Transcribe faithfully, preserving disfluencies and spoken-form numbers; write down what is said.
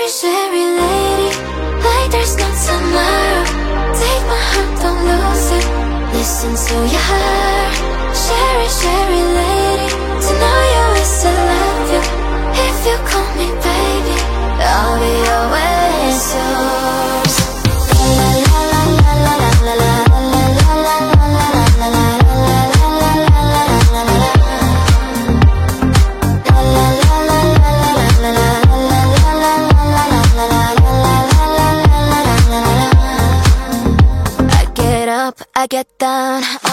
Sherry, Sherry lady, like there's no tomorrow. Take my heart, don't lose it. Listen to your heart. Sherry, Sherry lady, to know you is to love you. If you call me baby, I'll be always yours. La la la la la la la la la la la la la I get up, I get down.